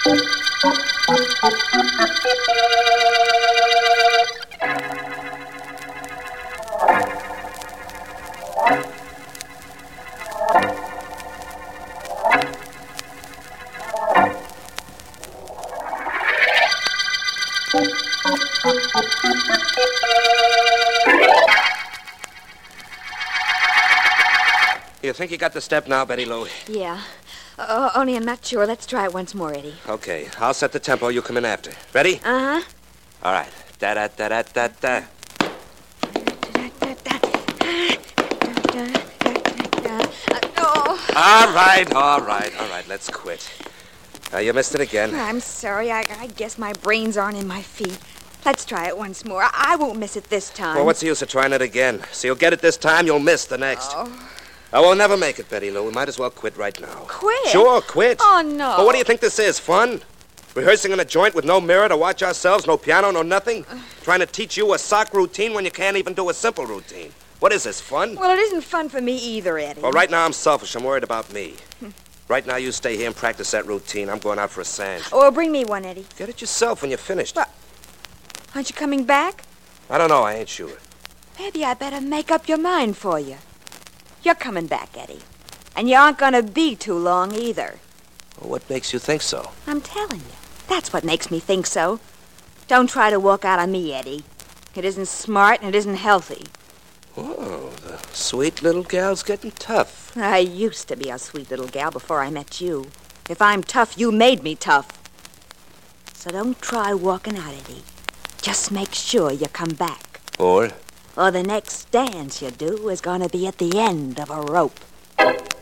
You think you got the step now, Betty Lou? Yeah. Only I'm not sure. Let's try it once more, Eddie. Okay, I'll set the tempo. You come in after. Ready? Uh-huh. All right. Da-da-da-da-da-da. Oh. All right. Let's quit. You missed it again. I'm sorry. I guess my brains aren't in my feet. Let's try it once more. I won't miss it this time. Well, what's the use of trying it again? So you'll get it this time, you'll miss the next. Oh. I will never make it, Betty Lou. We might as well quit right now. Quit? Sure, quit. Oh, no. Well, what do you think this is, fun? Rehearsing in a joint with no mirror to watch ourselves, no piano, no nothing? Trying to teach you a sock routine when you can't even do a simple routine. What is this, fun? Well, it isn't fun for me either, Eddie. Well, right now I'm selfish. I'm worried about me. Right now you stay here and practice that routine. I'm going out for a sand. Oh, well, bring me one, Eddie. Get it yourself when you're finished. Well, aren't you coming back? I don't know. I ain't sure. Maybe I better make up your mind for you. You're coming back, Eddie. And you aren't going to be too long either. Well, what makes you think so? I'm telling you. That's what makes me think so. Don't try to walk out on me, Eddie. It isn't smart and it isn't healthy. Oh, the sweet little gal's getting tough. I used to be a sweet little gal before I met you. If I'm tough, you made me tough. So don't try walking out, Eddie. Just make sure you come back. Or Or the next dance you do is going to be at the end of a rope.